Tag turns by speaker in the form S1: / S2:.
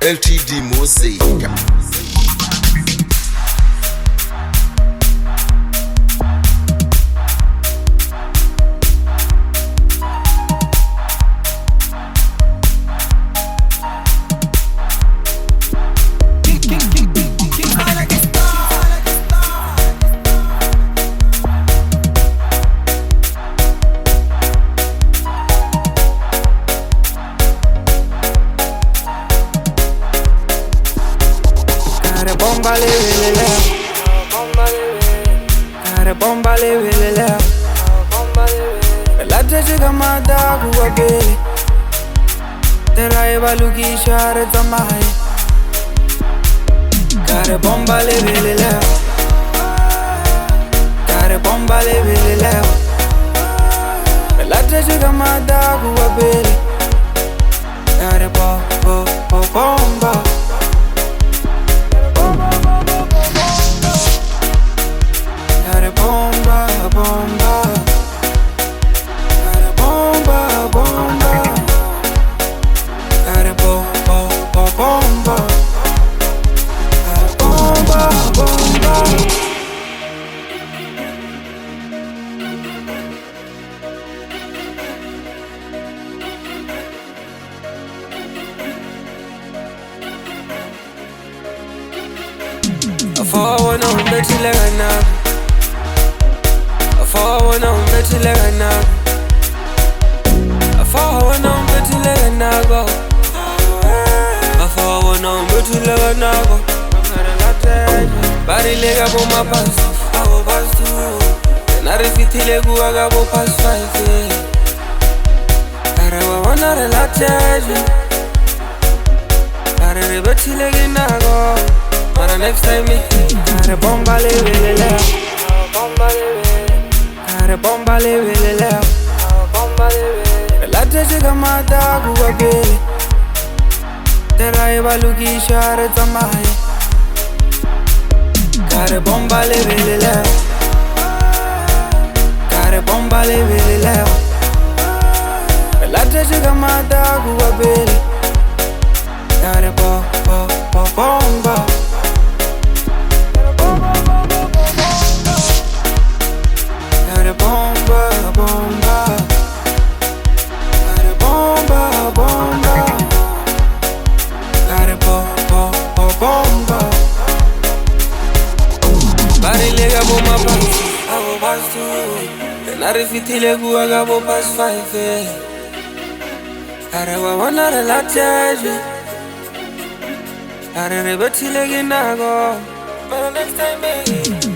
S1: LTD Music.
S2: Bomba le vele leo. La tese kama dagu wabele. Tera eva luki share tamai. Kare bomba le vele leo. Kare bomba le vele leo. La tese kama dagu wabele. Kare bomba. Forward on betty legana. Forward on betty legana. Forward on betty legana go. Forward on betty legana go. Bari lega bo ma pass. I go pass two. Na refiti legu aga bo pass 5. Kare wa wana related. Kare betty legana go. Para next time me kare bomba le vele leo. Kare bomba le vele leo. La tese kama dagu wabele. Tera eva luki share tamai. Kare bomba le vele leo. Kare bomba le vele leo. La tese kama dagu wabele. Kare bomba. Bari lega bo ma pass, I go pass two. Na refiti legu aga bo pass 5. Kare wa wana related. Kare rebeti legi na go. But next time me